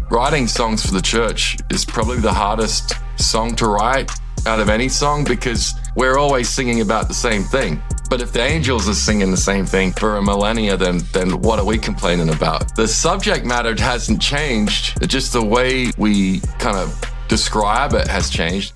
writing songs for the church is probably the hardest song to write out of any song because we're always singing about the same thing. But if the angels are singing the same thing for a millennia, then what are we complaining about? The subject matter hasn't changed. Just the way we kind of describe it has changed.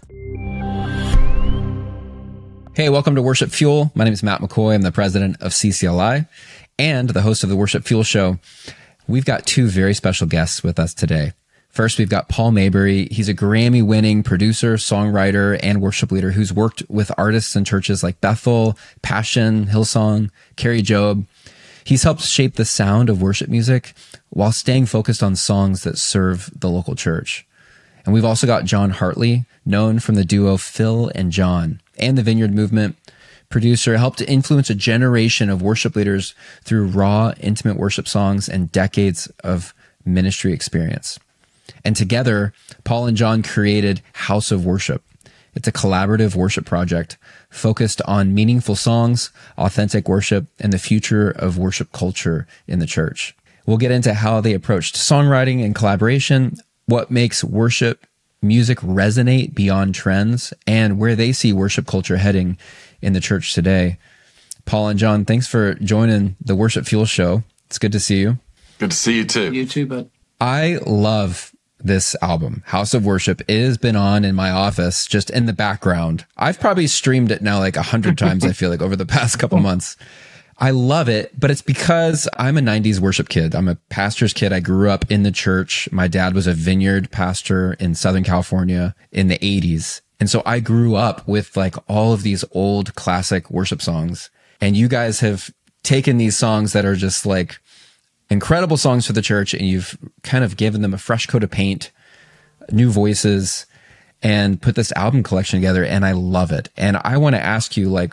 Hey, welcome to Worship Fuel. My name is Matt McCoy. I'm the president of CCLI and the host of the Worship Fuel Show. We've got two very special guests with us today. First, we've got Paul Maybury. He's a Grammy-winning producer, songwriter, and worship leader who's worked with artists and churches like Bethel, Passion, Hillsong, Carrie Job. He's helped shape the sound of worship music while staying focused on songs that serve the local church. And we've also got John Hartley, known from the duo Phil and John and the Vineyard Movement. Producer, helped to influence a generation of worship leaders through raw, intimate worship songs and decades of ministry experience. And together, Paul and John created House of Worship. It's a collaborative worship project focused on meaningful songs, authentic worship, and the future of worship culture in the church. We'll get into how they approached songwriting and collaboration, what makes worship music resonate beyond trends, and where they see worship culture heading in the church today. Paul and John, thanks for joining the Worship Fuel Show. It's good to see you. Good to see you too. You too, bud. I love this album, House of Worship. It has been on in my office, just in the background. I've probably streamed it now like 100 times, I feel like, over the past couple months. I love it, but it's because I'm a 90s worship kid. I'm a pastor's kid. I grew up in the church. My dad was a vineyard pastor in Southern California in the 80s. And so I grew up with like all of these old classic worship songs. And you guys have taken these songs that are just like incredible songs for the church, and you've kind of given them a fresh coat of paint, new voices, and put this album collection together. And I love it. And I want to ask you, like,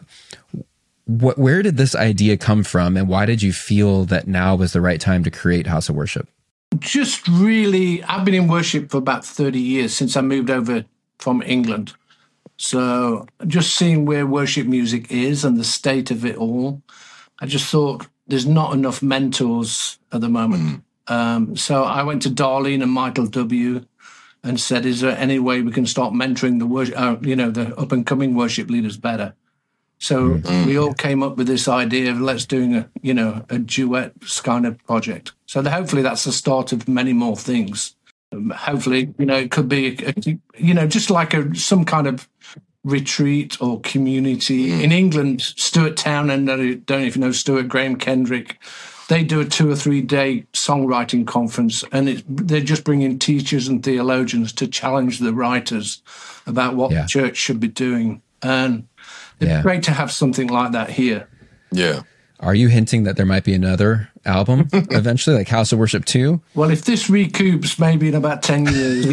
where did this idea come from, and why did you feel that now was the right time to create House of Worship? Just really, I've been in worship for about 30 years since I moved over from England. So just seeing where worship music is and the state of it all, I just thought there's not enough mentors at the moment. So I went to Darlene and Michael W. and said, is there any way we can start mentoring the worship, the up and coming worship leaders better? So we all came up with this idea of let's doing a duet kind of project. So hopefully that's the start of many more things. Hopefully, it could be, just like some kind of retreat or community. In England, Stuart Town, and I don't know if you know Stuart Graham Kendrick, they do a 2 or 3 day songwriting conference, and they're just bringing teachers and theologians to challenge the writers about what the church should be doing. And it's great to have something like that here. Yeah. Are you hinting that there might be another album eventually, like House of Worship 2? Well, if this recoups, maybe in about 10 years.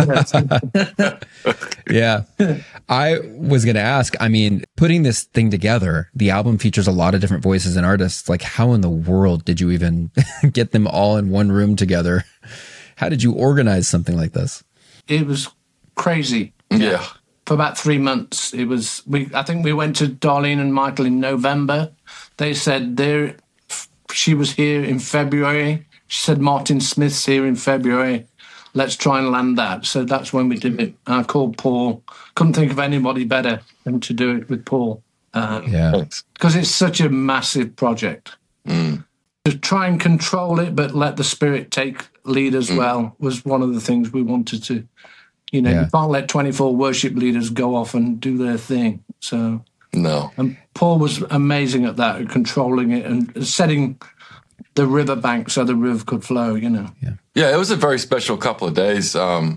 Yeah. I was going to ask, putting this thing together, the album features a lot of different voices and artists. Like, how in the world did you even get them all in one room together? How did you organize something like this? It was crazy. Yeah. For about 3 months. I think we went to Darlene and Michael in November. They said she was here in February. She said Martin Smith's here in February. Let's try and land that. So that's when we did it. I called Paul. Couldn't think of anybody better than to do it with Paul. Because it's such a massive project. To try and control it, but let the Spirit take lead as well, was one of the things we wanted to. You can't let 24 worship leaders go off and do their thing. So no. And Paul was amazing at that, at controlling it and setting the riverbank so the river could flow, Yeah, it was a very special couple of days. And,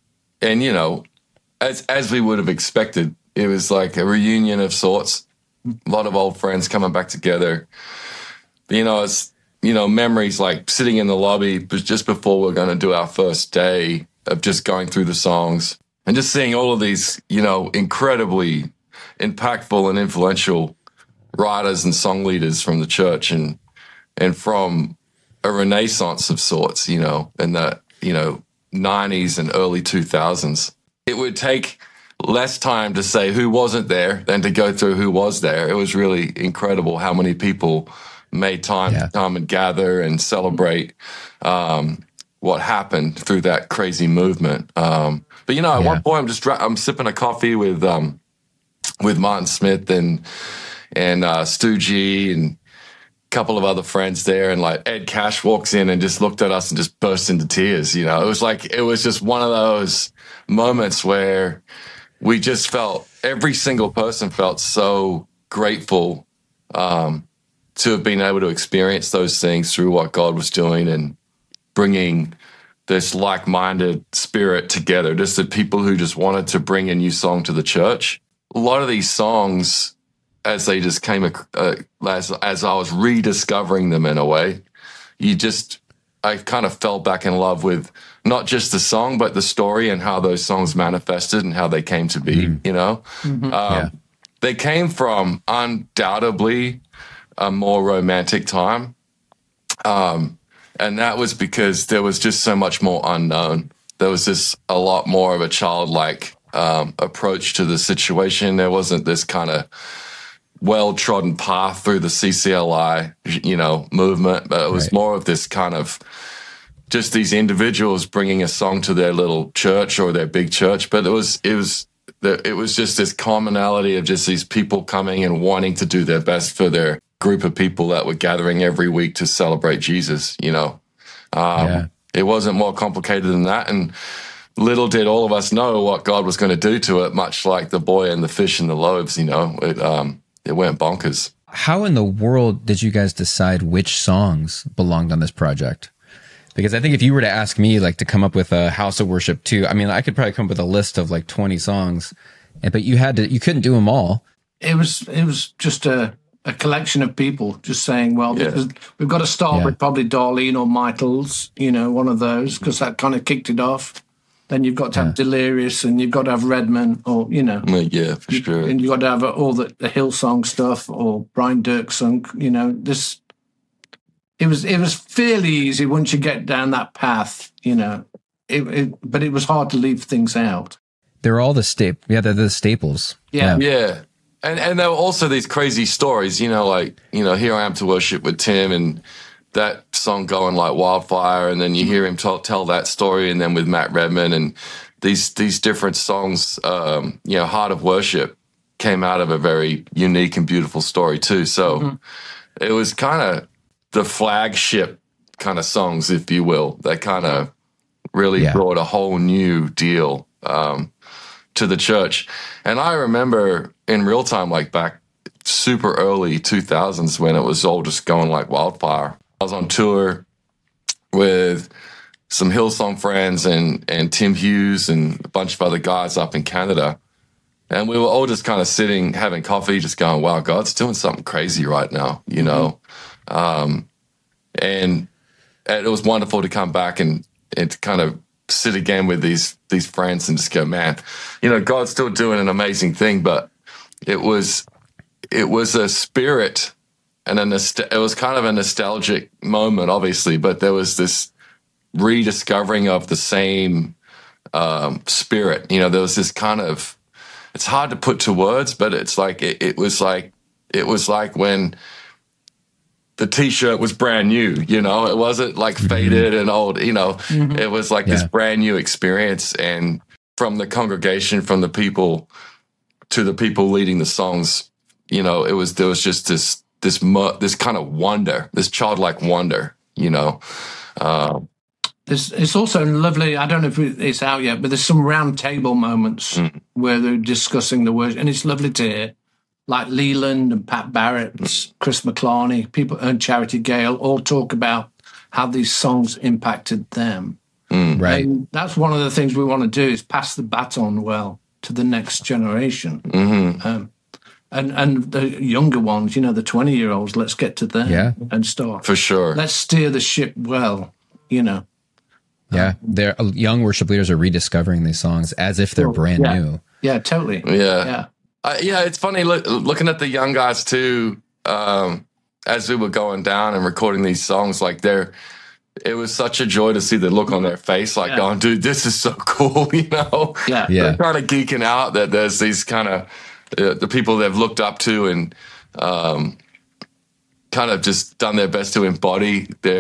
as we would have expected, it was like a reunion of sorts. A lot of old friends coming back together. It's, memories like sitting in the lobby just before we're going to do our first day of just going through the songs and just seeing all of these, incredibly impactful and influential writers and song leaders from the church and from a renaissance of sorts, in the, 90s and early 2000s. It would take less time to say who wasn't there than to go through who was there. It was really incredible how many people made time to come and gather and celebrate what happened through that crazy movement. But at one point I'm sipping a coffee with Martin Smith and Stu G and a couple of other friends there, and like Ed Cash walks in and just looked at us and just burst into tears. It was just one of those moments where we just felt, every single person felt so grateful to have been able to experience those things through what God was doing and bringing this like-minded spirit together, just the people who just wanted to bring a new song to the church. A lot of these songs, as they just came, as I was rediscovering them in a way, I kind of fell back in love with not just the song, but the story and how those songs manifested and how they came to be, They came from undoubtedly a more romantic time. And that was because there was just so much more unknown. There was just a lot more of a childlike approach to the situation. There wasn't this kind of well-trodden path through the CCLI, movement, but it was more of this kind of just these individuals bringing a song to their little church or their big church. But it was just this commonality of just these people coming and wanting to do their best for their group of people that were gathering every week to celebrate Jesus. It wasn't more complicated than that. And little did all of us know what God was going to do to it, much like the boy and the fish and the loaves, it went bonkers. How in the world did you guys decide which songs belonged on this project? Because I think if you were to ask me like to come up with a House of Worship 2, I mean, I could probably come up with a list of like 20 songs, but you couldn't do them all. It was just a collection of people just saying, well, we've got to start with probably Darlene or Mitals, one of those, because that kind of kicked it off. Then you've got to have Delirious, and you've got to have Redman, or Yeah, for sure. And you've got to have all the Hillsong stuff, or Brian Dirksen. This. It was fairly easy once you get down that path, but it was hard to leave things out. They're all they're the staples. Yeah. And there were also these crazy stories, Here I Am to Worship with Tim, and that song going like wildfire, and then you hear him tell that story, and then with Matt Redman, and these different songs, Heart of Worship came out of a very unique and beautiful story too. So it was kind of the flagship kind of songs, if you will, that kind of really brought a whole new deal to the church. And I remember in real time, like back super early 2000s, when it was all just going like wildfire. I was on tour with some Hillsong friends and Tim Hughes and a bunch of other guys up in Canada. And we were all just kind of sitting, having coffee, just going, wow, God's doing something crazy right now, And it was wonderful to come back and to kind of sit again with these friends and just go, man, God's still doing an amazing thing. But it was a spirit and it was kind of a nostalgic moment, obviously, but there was this rediscovering of the same spirit. There was this kind of, it's hard to put to words, but it's like it was like when the T-shirt was brand new, it wasn't like faded and old, it was like this brand new experience. And from the congregation, from the people to the people leading the songs, there was just this kind of wonder, this childlike wonder, It's also lovely. I don't know if it's out yet, but there's some round table moments where they're discussing the words, and it's lovely to hear. Like Leland and Pat Barrett, Chris McClarney, people, and Charity Gale all talk about how these songs impacted them. Right. And that's one of the things we want to do, is pass the baton well to the next generation. And the younger ones, the 20-year-olds, let's get to them and start. For sure. Let's steer the ship well, Yeah, they're young worship leaders are rediscovering these songs as if they're brand new. Yeah, totally. Yeah. It's funny looking at the young guys too, as we were going down and recording these songs, like it was such a joy to see the look on their face, like going, dude, this is so cool, They're kind of geeking out that there's these kind of, the people they've looked up to and kind of just done their best to embody their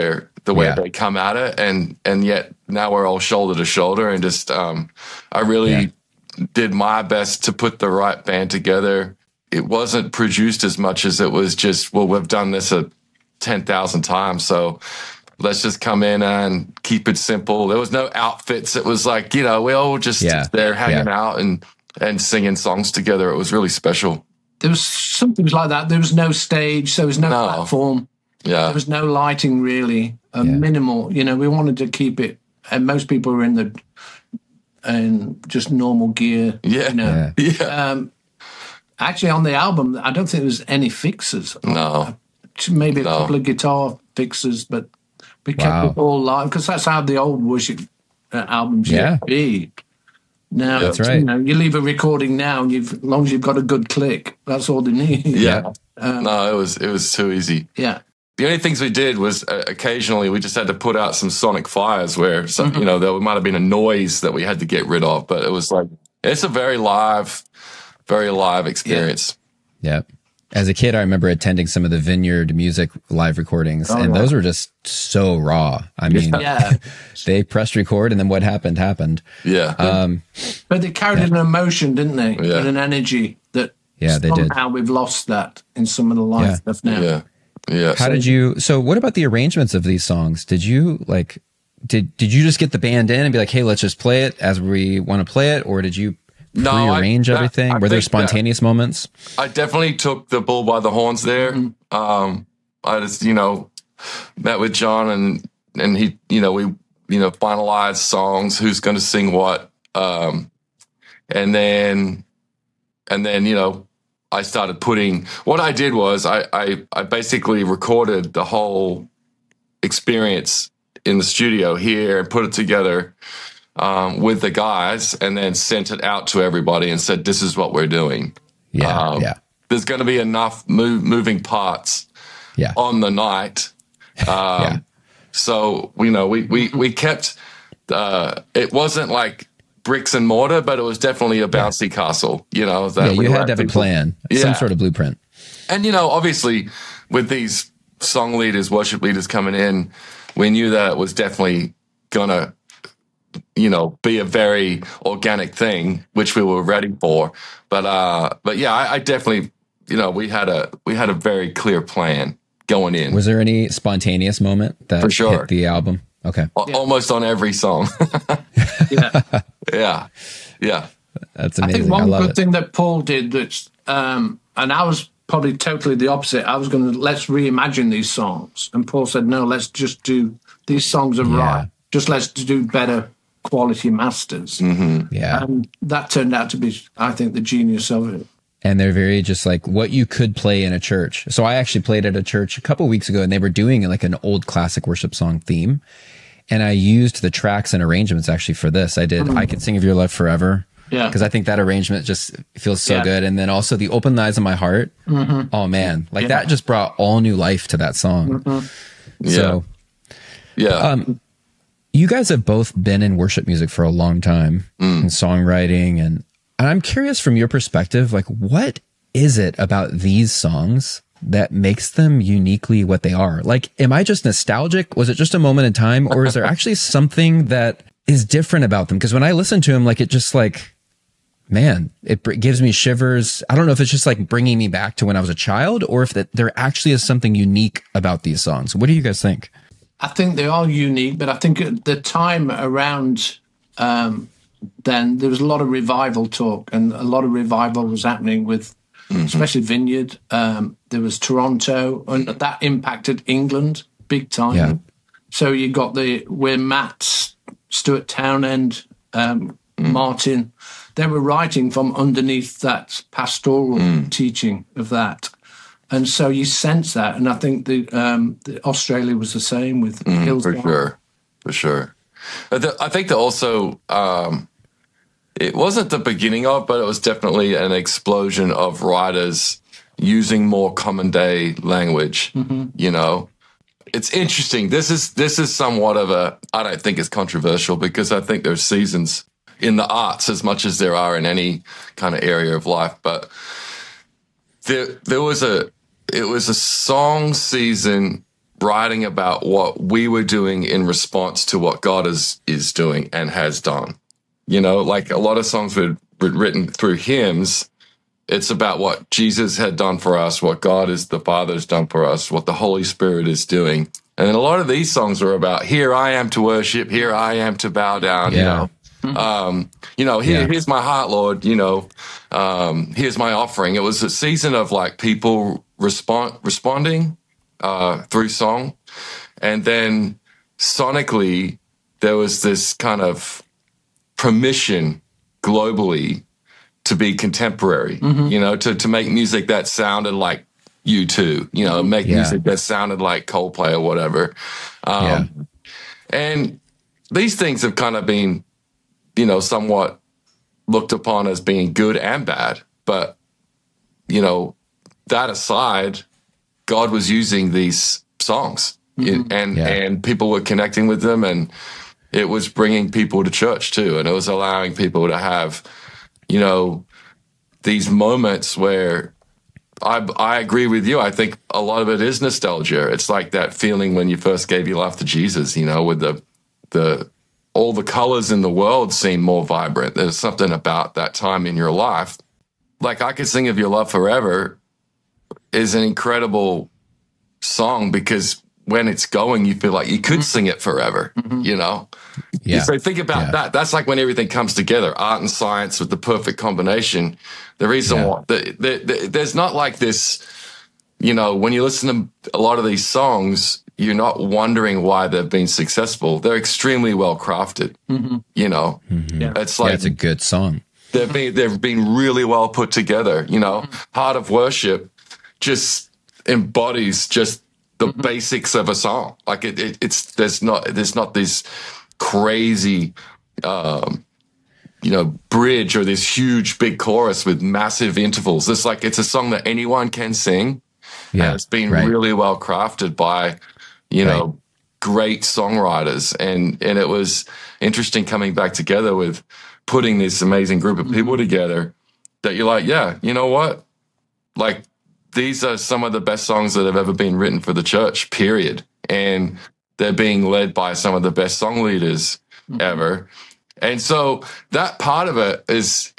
the way Yeah. they come at it, and yet now we're all shoulder to shoulder, and just I really did my best to put the right band together. It wasn't produced as much as it was just, well, we've done this 10,000 times, so let's just come in and keep it simple. There was no outfits. It was like, we all just there hanging out and singing songs together. It was really special. There was something like that. There was no stage. There was no platform. Yeah. There was no lighting, really. Minimal. We wanted to keep it. And most people were in just normal gear. Yeah. Actually, on the album, I don't think there was any fixers. No. Maybe a couple of guitar fixers, but we kept it all live because that's how the old worship albums used to be. Now, that's right. You leave a recording now, and as long as you've got a good click, that's all they need. Yeah. No, it was too easy. Yeah. The only things we did was occasionally we just had to put out some sonic fires where there might have been a noise that we had to get rid of, but it was like it's a very live experience. Yeah. As a kid, I remember attending some of the Vineyard Music live recordings, and those were just so raw. I mean, they pressed record, and then what happened. Yeah. But they carried an emotion, didn't they? Yeah. And an energy that they did. somehow we've lost that in some of the live stuff now. Yeah. Yeah. So what about the arrangements of these songs? Did you did you just get the band in and be like, hey, let's just play it as we want to play it? Or did you prearrange everything? Were there spontaneous moments? I definitely took the bull by the horns there. I just, met with John and he, we, finalized songs, who's going to sing what. And then, I started what I did was I basically recorded the whole experience in the studio here and put it together with the guys, and then sent it out to everybody and said, this is what we're doing. There's going to be enough moving parts on the night. So, we kept, it wasn't like bricks and mortar, but it was definitely a bouncy castle, you had to have a plan, some sort of blueprint. And, obviously with these song leaders, worship leaders coming in, we knew that it was definitely going to, be a very organic thing, which we were ready for. But I definitely, we had a very clear plan going in. Was there any spontaneous moment that For sure. hit the album? Okay. Almost on every song. Yeah. That's amazing. I think one good thing that Paul did and I was probably totally the opposite. I was going to, let's reimagine these songs. And Paul said, no, let's just do, these songs are right. Just let's do better quality masters. Mm-hmm. Yeah. And that turned out to be, I think, the genius of it. And they're very just like what you could play in a church. So I actually played at a church a couple of weeks ago, and they were doing like an old classic worship song theme. And I used the tracks and arrangements actually for this. I did I Can Sing of Your Love Forever. Yeah. Because I think that arrangement just feels so good. And then also the Open Eyes of My Heart. Oh man. Like that just brought all new life to that song. So you guys have both been in worship music for a long time in songwriting. And I'm curious from your perspective, like what is it about these songs that makes them uniquely what they are? Like, am I just nostalgic? Was it just a moment in time? Or is there actually something that is different about them? Because when I listen to them, like it just like, man, it gives me shivers. I don't know if it's just like bringing me back to when I was a child, or if there actually is something unique about these songs. What do you guys think? I think they are unique, but I think at the time around then there was a lot of revival talk, and a lot of revival was happening with, especially Vineyard. There was Toronto, and that impacted England big time. Yeah. So you got where Matt, Stuart Townend, Martin, they were writing from underneath that pastoral teaching of that. And so you sense that. And I think the Australia was the same with Hillsong. For sure. I think that also, it wasn't the beginning of, but it was definitely an explosion of writers using more common day language, It's interesting. This is somewhat of I don't think it's controversial, because I think there's seasons in the arts as much as there are in any kind of area of life. But it was a song season writing about what we were doing in response to what God is doing and has done. You know, like a lot of songs were written through hymns. It's about what Jesus had done for us, what God is the Father has done for us, what the Holy Spirit is doing. And then a lot of these songs are about, here I am to worship, here I am to bow down, here's my heart, Lord, here's my offering. It was a season of like people responding through song. And then sonically, there was this kind of permission globally to be contemporary, to make music that sounded like U2, make music that sounded like Coldplay or whatever. And these things have kind of been, somewhat looked upon as being good and bad. But, that aside, God was using these songs and people were connecting with them, and it was bringing people to church too. And it was allowing people to have, these moments where I agree with you. I think a lot of it is nostalgia. It's like that feeling when you first gave your life to Jesus, with all the colors in the world seem more vibrant. There's something about that time in your life. Like I Could Sing of Your Love Forever is an incredible song because when it's going, you feel like you could sing it forever, Yeah. So think about that. That's like when everything comes together, art and science with the perfect combination. The reason why there's not like this, when you listen to a lot of these songs, you're not wondering why they've been successful. They're extremely well crafted, It's like, it's a good song. They've been really well put together, Heart of Worship just embodies just the basics of a song. Like there's not this crazy, bridge or this huge big chorus with massive intervals. It's a song that anyone can sing. Yeah, it's been really well crafted by, great songwriters. And it was interesting coming back together with putting this amazing group of people together that you're like, yeah, you know what? Like, these are some of the best songs that have ever been written for the church, period. And they're being led by some of the best song leaders ever. And so that part of it is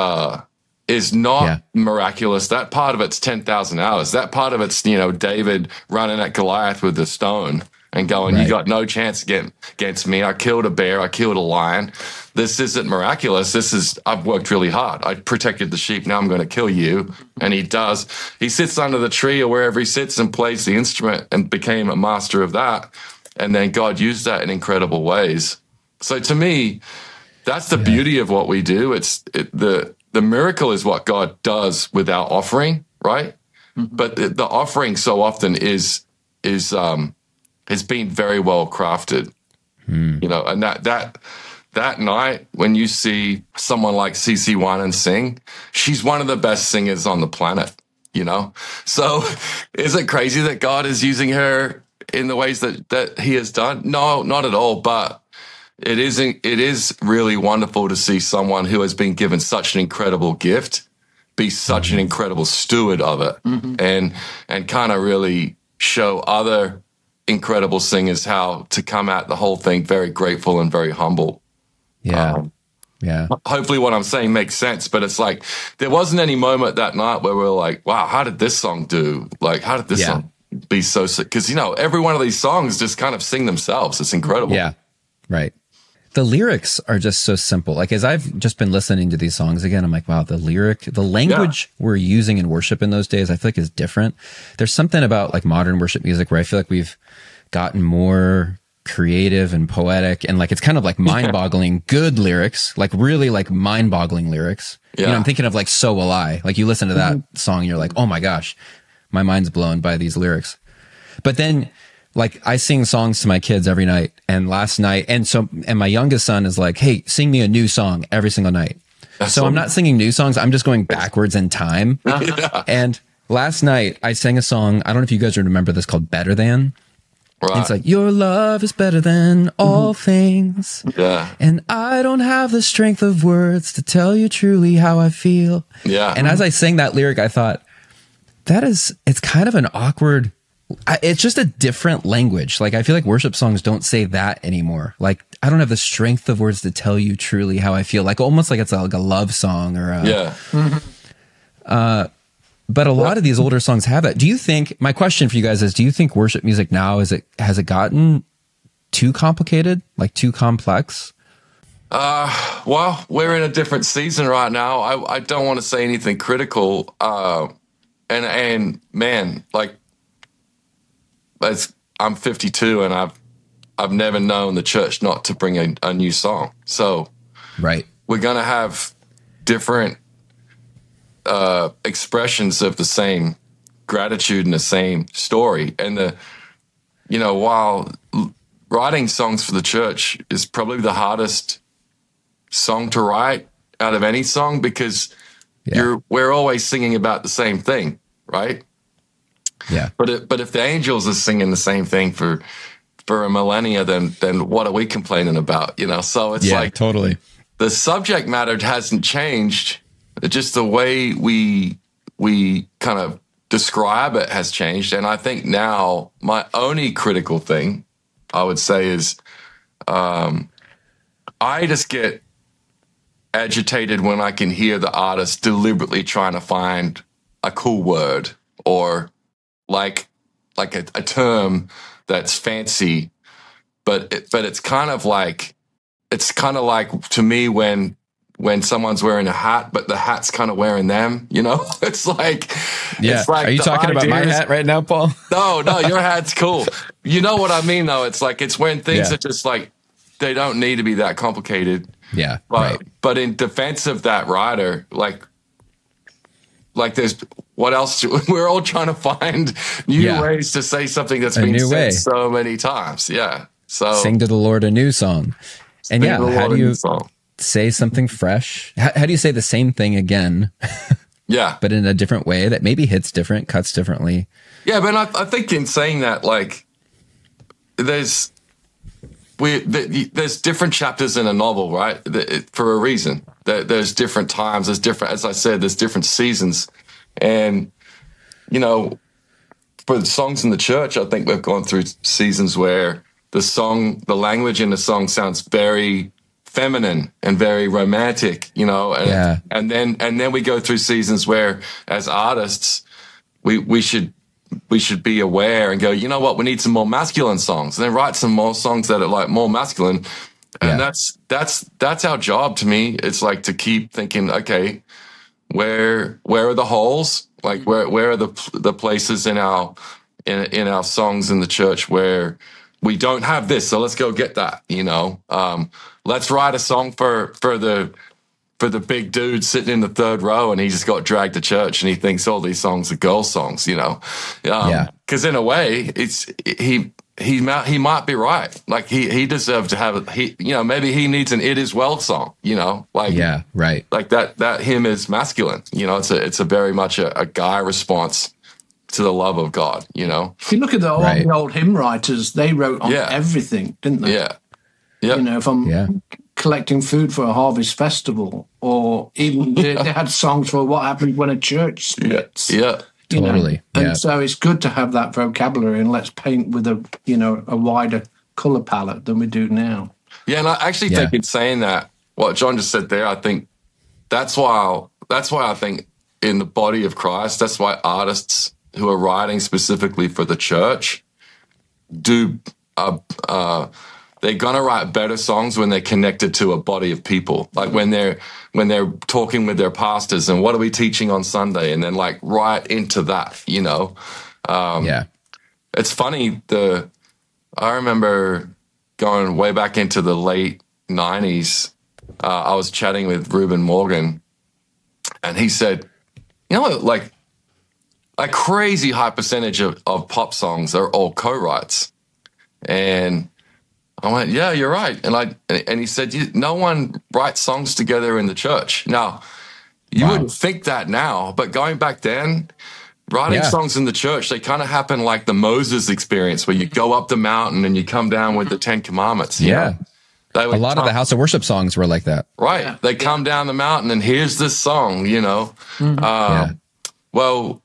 not miraculous. That part of it's 10,000 hours. That part of it's, David running at Goliath with the stone and going, you got no chance against me. I killed a bear. I killed a lion. This isn't miraculous. I've worked really hard. I protected the sheep. Now I'm going to kill you. And he does. He sits under the tree or wherever he sits and plays the instrument and became a master of that. And then God used that in incredible ways. So to me, that's the beauty of what we do. The miracle is what God does with our offering, right? But the offering so often has been very well crafted, and that night when you see someone like CeCe Winans sing, she's one of the best singers on the planet, So is it crazy that God is using her in the ways that he has done? No, not at all. But it is really wonderful to see someone who has been given such an incredible gift be such an incredible steward of it and kind of really show other incredible singers how to come at the whole thing very grateful and very humble. Hopefully what I'm saying makes sense, but it's like there wasn't any moment that night where we're like, wow, how did this song do? Like, how did this song be so sick? Because, every one of these songs just kind of sing themselves. It's incredible. Yeah, right. The lyrics are just so simple. Like, as I've just been listening to these songs again, I'm like, wow, the language we're using in worship in those days, I feel like is different. There's something about like modern worship music where I feel like we've gotten more creative and poetic, and like it's kind of like mind-boggling good lyrics, like really like mind-boggling lyrics. I'm thinking of like So Will I. Like you listen to that song and you're like, oh my gosh, my mind's blown by these lyrics. But then like I sing songs to my kids every night, and last night, and my youngest son is like, hey, sing me a new song every single night. So I'm not singing new songs. I'm just going backwards in time. And last night I sang a song. I don't know if you guys remember this, called Better Than. Right. It's like, your love is better than all things. Yeah. And I don't have the strength of words to tell you truly how I feel. Yeah. And as I sang that lyric, I thought, it's kind of an awkward It's just a different language. Like, I feel like worship songs don't say that anymore. Like, I don't have the strength of words to tell you truly how I feel. Like, almost like it's like a love song or but a lot of these older songs have that. Do you think, my question for you guys is, do you think worship music now, has it gotten too complicated, like too complex? Well, we're in a different season right now. I don't want to say anything critical. And man, like, I'm 52 and I've never known the church not to bring a new song. So right, we're going to have different expressions of the same gratitude and the same story. And while writing songs for the church is probably the hardest song to write out of any song, because we're always singing about the same thing, right? Yeah. But if the angels are singing the same thing for a millennia, then what are we complaining about? So it's like totally. The subject matter hasn't changed. Just the way we kind of describe it has changed. And I think now my only critical thing I would say is I just get agitated when I can hear the artist deliberately trying to find a cool word or like a term that's fancy, but it's kind of like to me when someone's wearing a hat, but the hat's kind of wearing them, it's like, it's like, are you talking about my hat right now, Paul? No, your hat's cool. You know what I mean, though? It's like, it's when things are just like, they don't need to be that complicated. Yeah. But in defense of that writer, like there's what else? We're all trying to find new ways to say something that's been said so many times. Yeah. So sing to the Lord a new song. And how do you say something fresh? How do you say the same thing again? Yeah. But in a different way that maybe hits different, cuts differently. Yeah, but I think in saying that, like, there's different chapters in a novel, right? For a reason. There's different times. There's different, as I said, there's different seasons. And, for the songs in the church, I think we've gone through seasons where the language in the song sounds very feminine and very romantic, and then we go through seasons where, as artists, we should be aware and go, you know what, we need some more masculine songs, and then write some more songs that are like more masculine. And that's our job. To me, it's like to keep thinking, okay, where are the holes? Like where are the places in our songs in the church where we don't have this, so let's go get that. Let's write a song for the big dude sitting in the third row, and he just got dragged to church, and he thinks all these songs are girl songs. Because in a way, he might be right. Like he deserved to have maybe he needs an "It Is Well" song. Like that hymn is masculine. It's a very much a guy response to the love of God, If you look at the old hymn writers, they wrote on everything, didn't they? Yeah. Yeah. If I'm collecting food for a harvest festival, or even they had songs for what happens when a church splits. Yeah. Totally. And so it's good to have that vocabulary, and let's paint with a wider color palette than we do now. Yeah. And I actually think in saying that, what John just said there, I think that's why I think in the body of Christ, that's why artists who are writing specifically for the church they're gonna write better songs when they're connected to a body of people, like when they're talking with their pastors and what are we teaching on Sunday, and then like right into that. It's funny, I remember going way back into the late 90s. I was chatting with Reuben Morgan, and he said, like a crazy high percentage of pop songs are all co-writes. And I went, yeah, you're right. And he said, no one writes songs together in the church. Now, you wouldn't think that now, but going back then, writing songs in the church, they kind of happen like the Moses experience, where you go up the mountain and you come down with the 10 Commandments. A lot of the House of Worship songs were like that. Right. Yeah. They come down the mountain and here's this song, Well,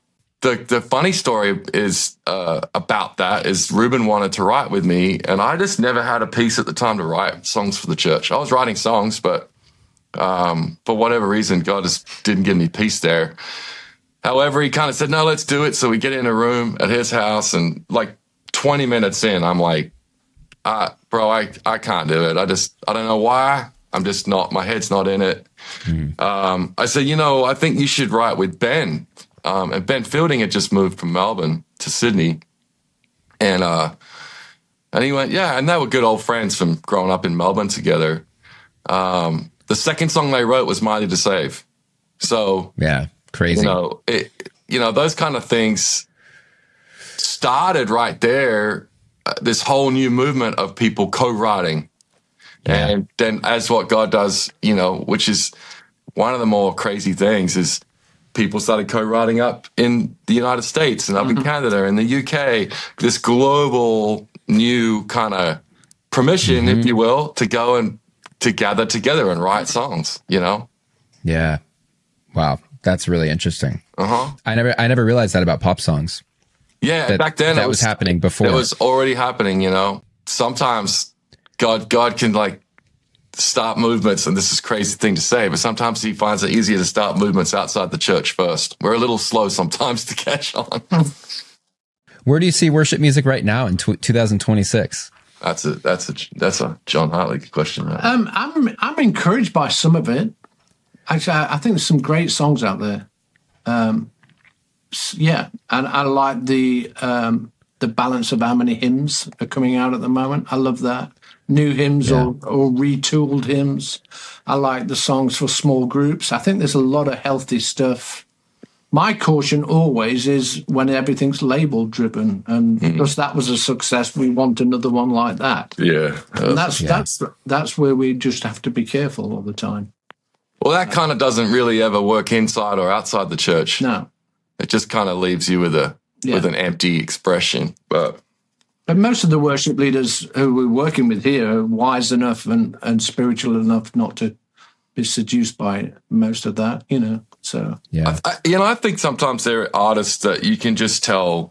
the funny story is about that is Ruben wanted to write with me, and I just never had a piece at the time to write songs for the church. I was writing songs, but for whatever reason, God just didn't give me peace there. However, he kind of said, no, let's do it. So we get in a room at his house, and like 20 minutes in, I'm like, bro, I can't do it. I don't know why. I'm just not, my head's not in it. I said, I think you should write with Ben. And Ben Fielding had just moved from Melbourne to Sydney. And he went, yeah. And they were good old friends from growing up in Melbourne together. The second song they wrote was Mighty to Save. So, yeah, crazy. Those kind of things started right there, this whole new movement of people co-writing. Yeah. And then as what God does, which is one of the more crazy things, is people started co-writing up in the United States and up in Canada and the UK, this global new kind of permission, if you will, to go and to gather together and write songs, Yeah. Wow. That's really interesting. Uh-huh. I never realized that about pop songs. Yeah. Back then that was happening before. It was already happening, Sometimes God can like start movements, and this is a crazy thing to say, but sometimes he finds it easier to start movements outside the church first. We're a little slow sometimes to catch on. Where do you see worship music right now in 2026? That's a John Hartley question. Right? I'm encouraged by some of it. Actually, I think there's some great songs out there. Yeah, and I like the balance of how many hymns are coming out at the moment. I love that. New hymns or retooled hymns. I like the songs for small groups. I think there's a lot of healthy stuff. My caution always is when everything's label driven, and because that was a success, we want another one like that. Yeah, and that's where we just have to be careful all the time. Well, that kind of doesn't really ever work inside or outside the church. No, it just kind of leaves you with an empty expression. But most of the worship leaders who we're working with here are wise enough and spiritual enough not to be seduced by most of that, So yeah, I think sometimes there are artists that you can just tell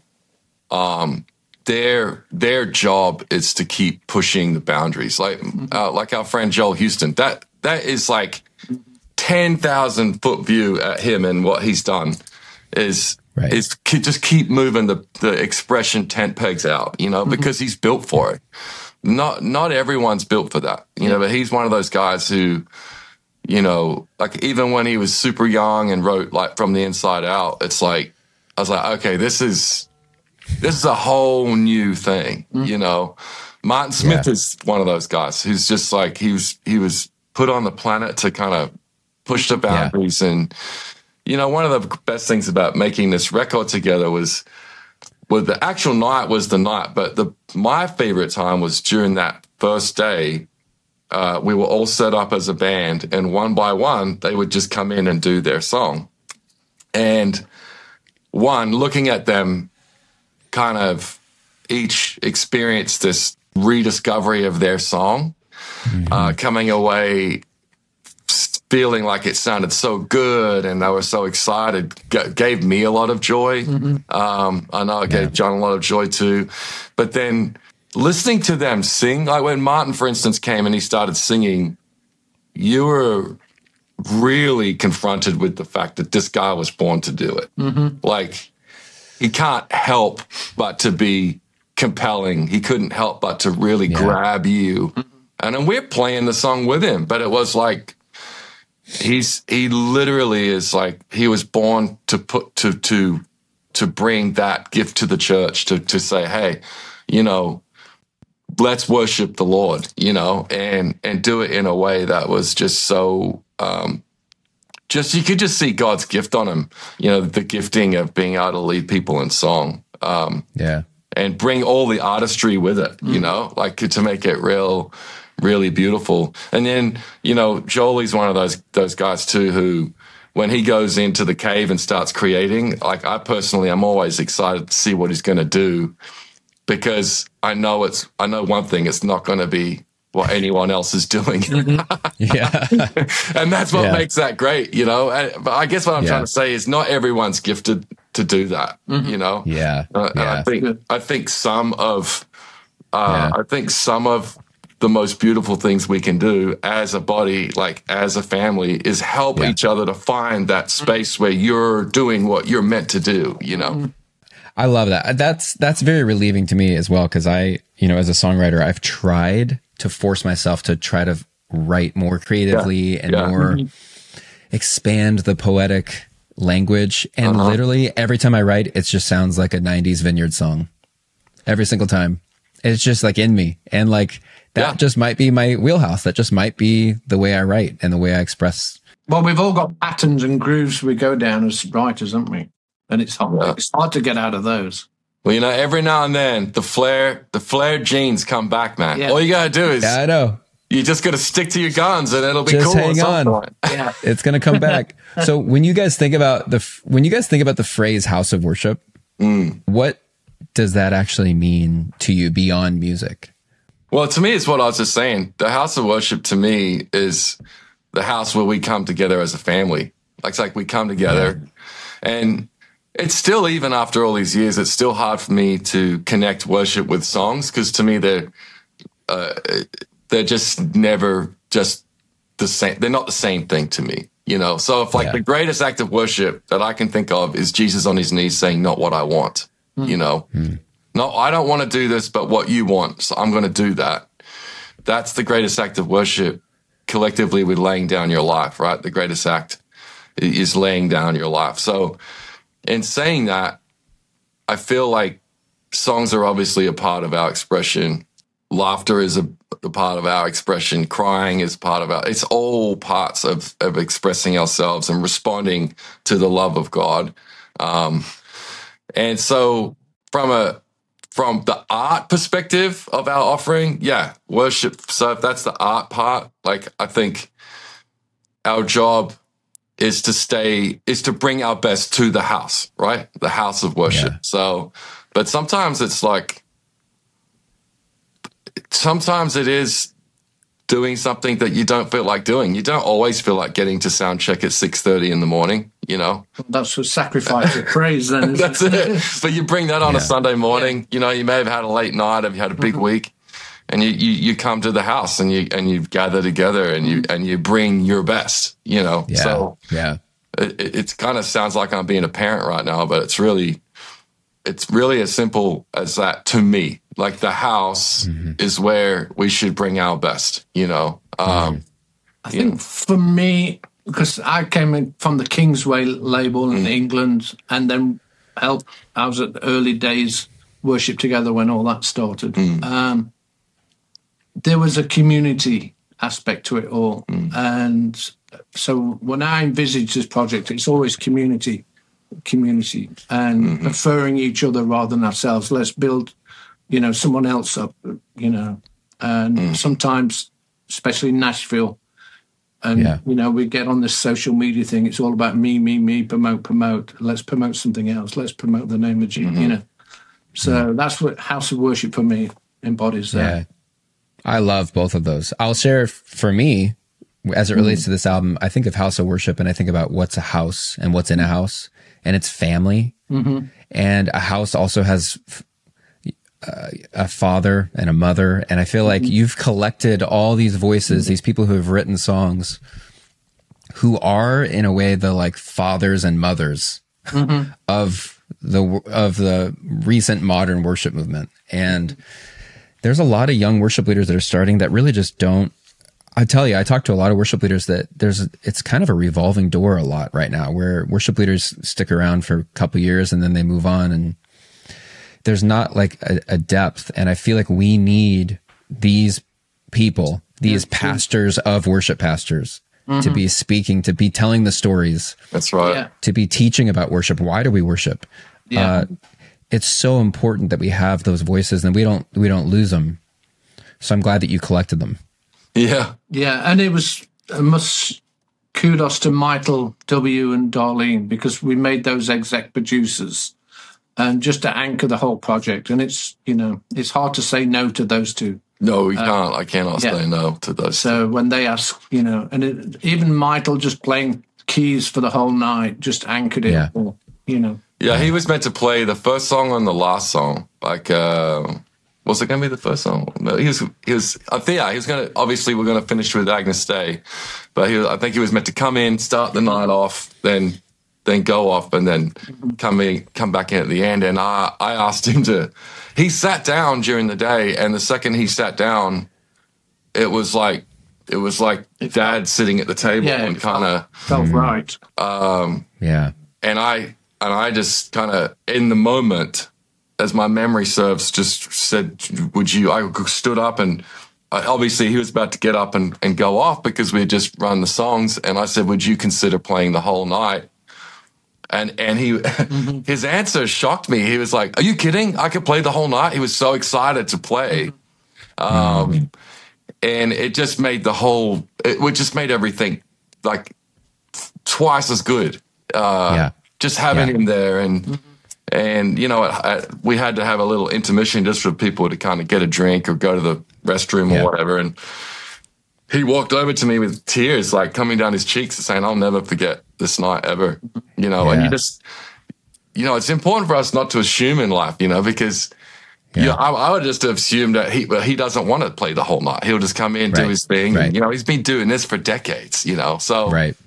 their job is to keep pushing the boundaries. Like our friend Joel Houston, that is like 10,000 foot view at him and what he's done is just keep moving the expression tent pegs out, because he's built for it. Not everyone's built for that, but he's one of those guys who, like even when he was super young and wrote like From the Inside Out, it's like, I was like, okay, this is a whole new thing, Martin Smith is one of those guys who's just like, he was put on the planet to kind of push the boundaries. And, one of the best things about making this record together was the actual night was the night, but my favorite time was during that first day. We were all set up as a band, and one by one, they would just come in and do their song. And looking at them kind of each experience this rediscovery of their song, coming away feeling like it sounded so good and they were so excited, gave me a lot of joy. I know it gave John a lot of joy too. But then listening to them sing, like when Martin, for instance, came and he started singing, you were really confronted with the fact that this guy was born to do it. Like, he can't help but to be compelling. He couldn't help but to really grab you. And then we're playing the song with him, but it was like, he literally is like, he was born to bring that gift to the church, to say, hey, let's worship the Lord, and do it in a way that was just so, you could just see God's gift on him, the gifting of being able to lead people in song. And bring all the artistry with it, like to make it really beautiful. And then, Joelie's one of those guys too, who, when he goes into the cave and starts creating, like I personally, I'm always excited to see what he's going to do, because I know one thing, it's not going to be what anyone else is doing. And that's what makes that great, But I guess what I'm trying to say is not everyone's gifted to do that, you know? Yeah. And I think some of the most beautiful things we can do as a body, like as a family, is help each other to find that space where you're doing what you're meant to do, you know? I love that. That's very relieving to me as well. Cause I, you know, as a songwriter, I've tried to force myself to try to write more creatively and more expand the poetic language. And literally every time I write, it just sounds like a 90s Vineyard song every single time. It's just like in me. And like, that just might be my wheelhouse. That just might be the way I write and the way I express. Well, we've all got patterns and grooves we go down as writers, haven't we? And it's hard to get out of those. Well, you know, every now and then the flair genes come back, man. Yeah. All you gotta do is, I know, you just gotta stick to your guns, and it'll be just cool. Hang on, it's gonna come back. So when you guys think about the phrase "house of worship," what does that actually mean to you beyond music? Well, to me, it's what I was just saying. The house of worship to me is the house where we come together as a family. It's like we come together, and it's still, even after all these years, it's still hard for me to connect worship with songs, because to me they're just never just the same. They're not the same thing to me, you know. So if the greatest act of worship that I can think of is Jesus on his knees saying, "Not what I want," you know. No, I don't want to do this, but what you want, so I'm going to do that. That's the greatest act of worship, collectively, with laying down your life, right? The greatest act is laying down your life. So in saying that, I feel like songs are obviously a part of our expression. Laughter is a part of our expression. Crying is part of it's all parts of expressing ourselves and responding to the love of God. And so from the art perspective of our offering, worship. So if that's the art part, I think our job is to bring our best to the house, right? The house of worship. Yeah. So, but sometimes sometimes it is doing something that you don't feel like doing. You don't always feel like getting to sound check at 6:30 in the morning, you know? That's a sacrifice of praise then. That's it. But you bring that on a Sunday morning, you know, you may have had a late night, have you had a big week, and you come to the house and you gather together and you bring your best, you know? Yeah. So it kind of sounds like I'm being a parent right now, but it's really as simple as that to me. Like the house is where we should bring our best, you know. I think for me, because I came in from the Kingsway label in England, and then I was at the early days Worship Together when all that started. There was a community aspect to it all. And so when I envisage this project, it's always community and preferring each other rather than ourselves. Let's build, you know, someone else up, you know. And sometimes, especially in Nashville, and, you know, we get on this social media thing. It's all about me, promote. Let's promote something else. Let's promote the name of Jesus, you know. So that's what House of Worship for me embodies that. Yeah. I love both of those. I'll share for me, as it relates to this album, I think of House of Worship and I think about what's a house and what's in a house, and it's family. And a house also has a father and a mother. And I feel like you've collected all these voices, these people who have written songs who are in a way the like fathers and mothers of the recent modern worship movement. And there's a lot of young worship leaders that are starting that really just don't. I tell you, I talk to a lot of worship leaders that it's kind of a revolving door a lot right now, where worship leaders stick around for a couple of years and then they move on, and there's not like a depth. And I feel like we need these people, these pastors of worship pastors, to be speaking, to be telling the stories. That's right. To be teaching about worship. Why do we worship? It's so important that we have those voices and we don't lose them. So I'm glad that you collected them. Yeah, and it was kudos to Michael W. and Darlene, because we made those exec producers, and just to anchor the whole project. And it's, you know, it's hard to say no to those two. No, we can't. I cannot say no to those. So when they ask, you know, and even Michael just playing keys for the whole night just anchored it, all, you know. Yeah, he was meant to play the first song and the last song. Like, was it going to be the first song? No, he was. I think he was going to. Obviously, we're going to finish with Agnes Day, but I think he was meant to come in, start the night off, then go off, and then come back in at the end. And I asked him to. He sat down during the day, and the second he sat down, it was like Dad sitting at the table and kind of felt right. And I just kind of, in the moment, as my memory serves, just said, I stood up and obviously he was about to get up and go off because we had just run the songs. And I said, would you consider playing the whole night? And he, his answer shocked me. He was like, are you kidding? I could play the whole night. He was so excited to play. And it just made it just made everything like twice as good. Just having him there and you know, we had to have a little intermission just for people to kind of get a drink or go to the restroom or whatever. And he walked over to me with tears like coming down his cheeks and saying, I'll never forget this night ever, you know. And you just, you know, it's important for us not to assume in life, you know, because I would just have assumed that he doesn't want to play the whole night. He'll just come in, do his thing. And, you know, he's been doing this for decades, you know. So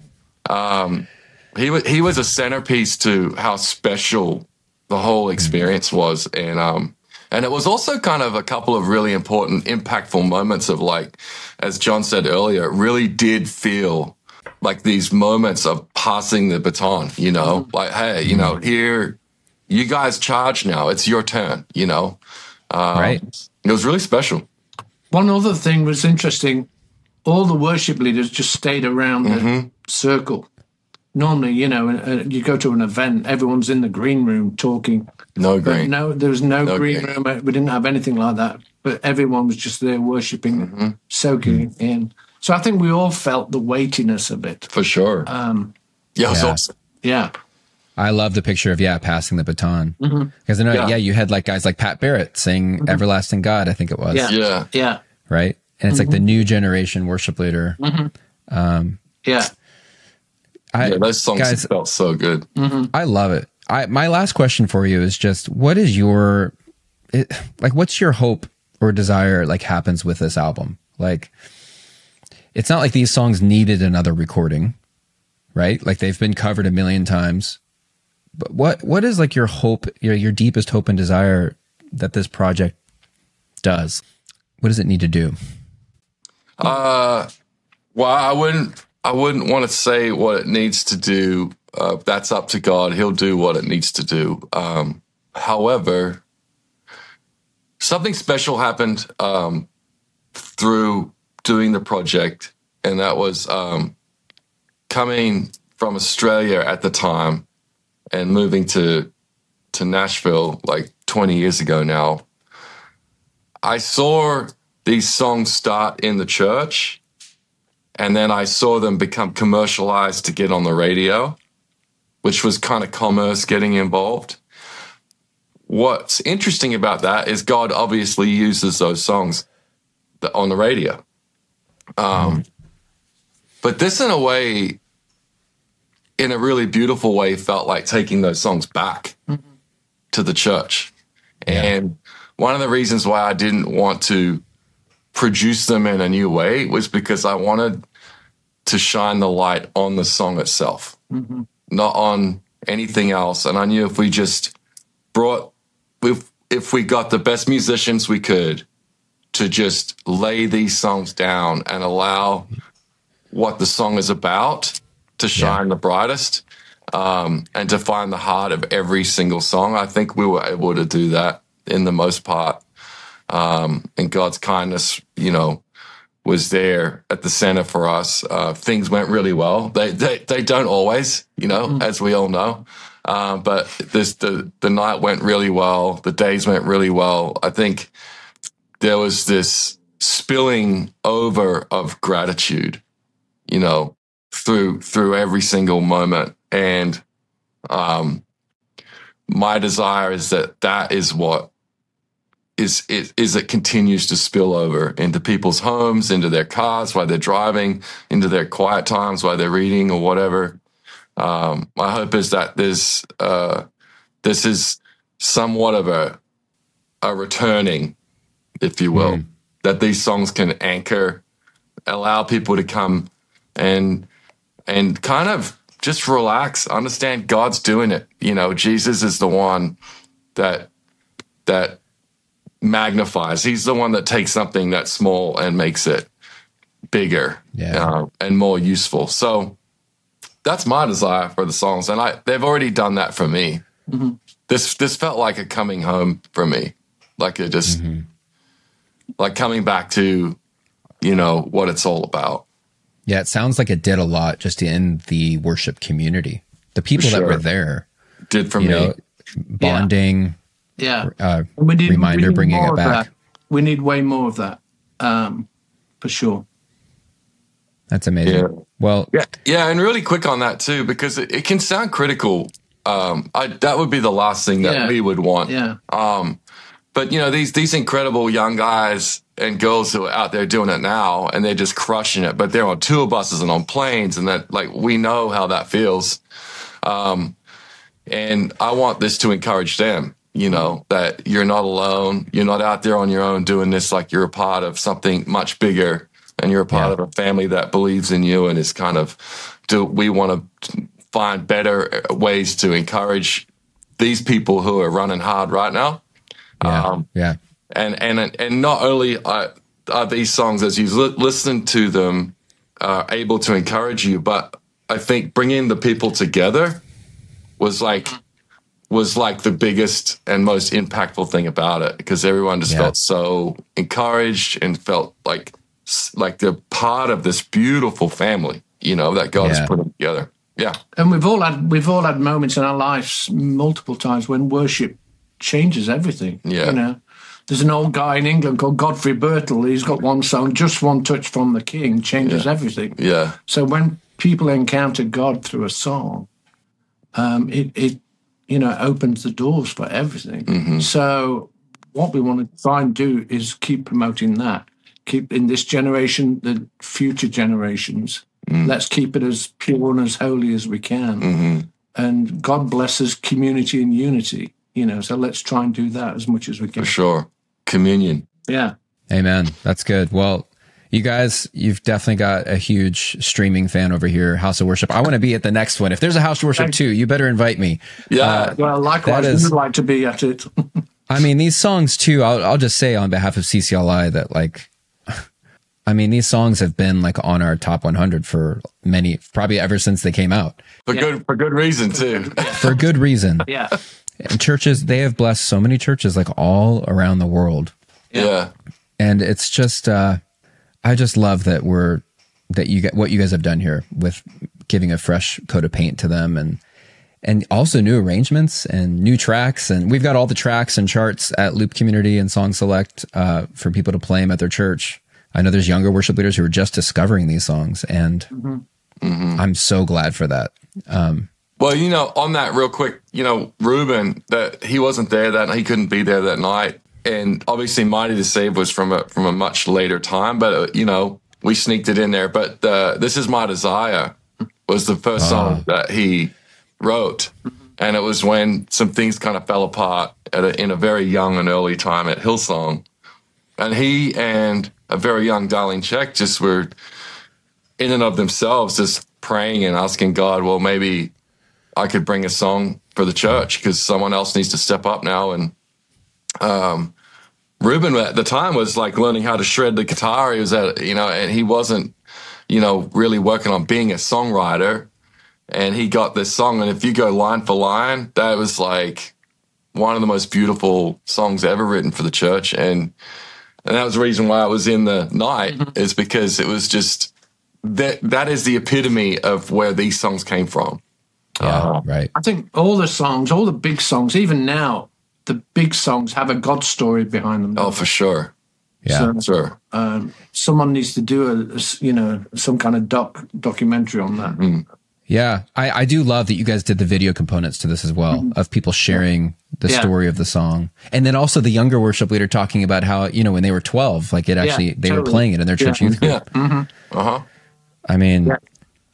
he was a centerpiece to how special the whole experience was. And it was also kind of a couple of really important, impactful moments of, like, as John said earlier, it really did feel like these moments of passing the baton, you know, like, hey, you know, here, you guys charge now. It's your turn, you know. It was really special. One other thing was interesting. All the worship leaders just stayed around the circle. Normally, you know, you go to an event, everyone's in the green room talking. No green. There was no green room. We didn't have anything like that. But everyone was just there worshiping, soaking in. So I think we all felt the weightiness of it. For sure. It was awesome. Yeah. I love the picture of, passing the baton. Because I know, you had like guys like Pat Barrett sing Everlasting God, I think it was. Yeah. Right? And it's like the new generation worship leader. Those songs felt so good. I love it. My last question for you is just, what is what's your hope or desire like happens with this album? Like, it's not like these songs needed another recording, right? Like they've been covered a million times. But what is like your hope, your deepest hope and desire that this project does? What does it need to do? Well, I wouldn't want to say what it needs to do. That's up to God. He'll do what it needs to do. However, something special happened through doing the project, and that was coming from Australia at the time and moving to Nashville like 20 years ago now. I saw these songs start in the church, and then I saw them become commercialized to get on the radio, which was kind of commerce getting involved. What's interesting about that is God obviously uses those songs on the radio. But this, in a way, in a really beautiful way, felt like taking those songs back to the church. And one of the reasons why I didn't want to produce them in a new way was because I wanted to shine the light on the song itself, not on anything else. And I knew if we just if we got the best musicians we could to just lay these songs down and allow what the song is about to shine the brightest, and to find the heart of every single song, I think we were able to do that in the most part. And God's kindness, you know, was there at the center for us. Things went really well. They don't always, you know, as we all know. But the night went really well. The days went really well. I think there was this spilling over of gratitude, you know, through every single moment. And my desire is that is what is it continues to spill over into people's homes, into their cars while they're driving, into their quiet times while they're reading or whatever. My hope is that there's this is somewhat of a returning, if you will, that these songs can anchor, allow people to come and kind of just relax, understand God's doing it. You know, Jesus is the one that magnifies. He's the one that takes something that's small and makes it bigger and more useful. So that's my desire for the songs, and they've already done that for me. This felt like a coming home for me, like it just like coming back to, you know, what it's all about. Yeah, it sounds like it did a lot just in the worship community. The people that were there did for me, bonding. Yeah, Reminder, bringing it back. We need way more of that, for sure. That's amazing. Yeah. Well, yeah, and really quick on that too, because it can sound critical. That would be the last thing that we would want. Yeah. But you know, these incredible young guys and girls who are out there doing it now, and they're just crushing it. But they're on tour buses and on planes, and that, like, we know how that feels. And I want this to encourage them. You know, that you're not alone. You're not out there on your own doing this. Like, you're a part of something much bigger, and you're a part of a family that believes in you and is kind of, we want to find better ways to encourage these people who are running hard right now. And not only are these songs, as you listen to them, able to encourage you, but I think bringing the people together was like the biggest and most impactful thing about it, because everyone just felt so encouraged and felt like they're part of this beautiful family, you know, that God has put together. Yeah. And we've all had moments in our lives multiple times when worship changes everything. Yeah. You know, there's an old guy in England called Godfrey Birtle. He's got one song, Just One Touch from the King, changes everything. Yeah. So when people encounter God through a song, it you know, opens the doors for everything. So what we want to try and do is keep promoting that. Keep in this generation, the future generations. Let's keep it as pure and as holy as we can. And God blesses community and unity, you know, so let's try and do that as much as we can. For sure. Communion. Yeah. Amen. That's good. Well, you guys, you've definitely got a huge streaming fan over here, House of Worship. I want to be at the next one. If there's a House of Worship 2, you better invite me. Yeah. Well, likewise, we'd like to be at it. I mean, these songs too, I'll just say on behalf of CCLI that, like, I mean, these songs have been like on our top 100 for probably ever since they came out. For good reason too. For good reason. Yeah. And churches, they have blessed so many churches like all around the world. Yeah. And it's just, I just love that you get what you guys have done here with giving a fresh coat of paint to them, and also new arrangements and new tracks. And we've got all the tracks and charts at Loop Community and Song Select for people to play them at their church. I know there's younger worship leaders who are just discovering these songs, and I'm so glad for that. Well, you know, on that real quick, you know, Ruben, that he wasn't there that night, he couldn't be there that night. And obviously Mighty to Save was from a much later time, but, you know, we sneaked it in there. But This Is My Desire was the first song that he wrote. And it was when some things kind of fell apart in a very young and early time at Hillsong. And he and a very young Darlene Check just were in and of themselves just praying and asking God, well, maybe I could bring a song for the church because someone else needs to step up now. And Ruben at the time was like learning how to shred the guitar. He was and he wasn't, you know, really working on being a songwriter. And he got this song. And if you go line for line, that was like one of the most beautiful songs ever written for the church. And that was the reason why I was in the night, is because it was just that is the epitome of where these songs came from. Yeah, right. I think all the big songs, even now, the big songs have a God story behind them. Oh, for sure. Yeah, sure. Someone needs to do some kind of documentary on that. Yeah, I do love that you guys did the video components to this as well, of people sharing the story of the song. And then also the younger worship leader talking about how, you know, when they were 12, like they were playing it in their church youth group. Yeah. I mean,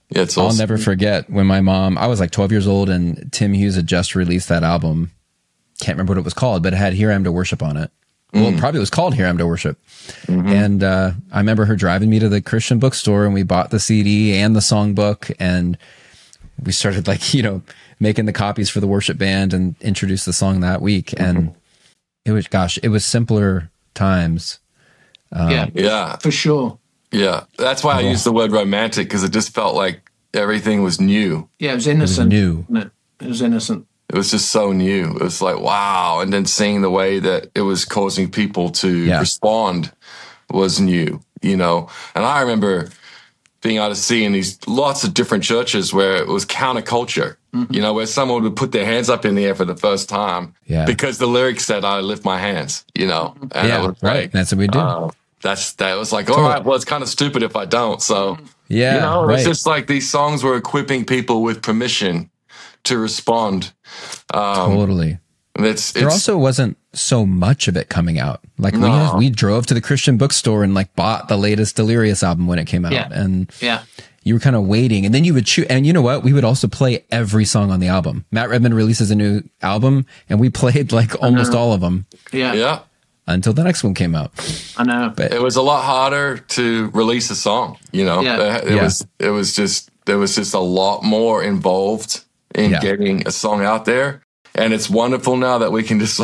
Yeah, it's awesome. I'll never forget when I was like 12 years old, and Tim Hughes had just released that album. Can't remember what it was called, but it had Here I Am to Worship on it. Well, it probably was called Here I Am to Worship. And I remember her driving me to the Christian bookstore, and we bought the CD and the songbook, and we started making the copies for the worship band and introduced the song that week. And it was simpler times. Yeah, for sure. Yeah, that's why I use the word romantic, because it just felt like everything was new. Yeah, it was innocent. It was new. It was innocent. It was just so new. It was like, wow. And then seeing the way that it was causing people to respond was new, And I remember being able to see in these lots of different churches where it was counterculture, where someone would put their hands up in the air for the first time because the lyrics said, I lift my hands, And it was right. That's what we do. That was like, all right, well, it's kind of stupid if I don't. So, it's just like these songs were equipping people with permission to respond. Totally. There also wasn't so much of it coming out. Like we drove to the Christian bookstore and bought the latest Delirious album when it came out. And you were kind of waiting, and then you would choose. And you know what? We would also play every song on the album. Matt Redman releases a new album, and we played almost all of them. Yeah. Until the next one came out. I know. But it was a lot harder to release a song, It was just, there was just a lot more involved in getting a song out there. And it's wonderful now that we can just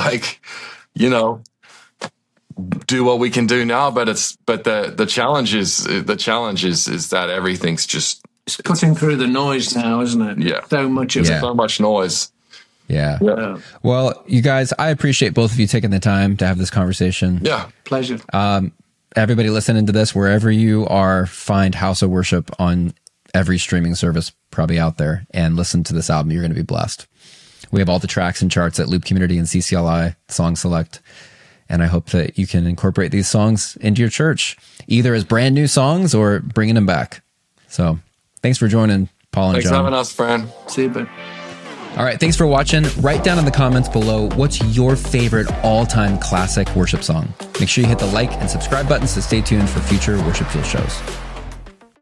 do what we can do now. But the challenge is that everything's just, it's cutting through the noise now, isn't it? Yeah. So much of it. So much noise. Yeah. Well, you guys, I appreciate both of you taking the time to have this conversation. Yeah. Pleasure. Everybody listening to this, wherever you are, find House of Worship on every streaming service probably out there, and listen to this album. You're going to be blessed. We have all the tracks and charts at Loop Community and CCLI Song Select. And I hope that you can incorporate these songs into your church, either as brand new songs or bringing them back. So thanks for joining, Paul and John. Thanks for having us, friend. See you, bud. All right, thanks for watching. Write down in the comments below what's your favorite all-time classic worship song. Make sure you hit the like and subscribe buttons to stay tuned for future Worship Fuel shows.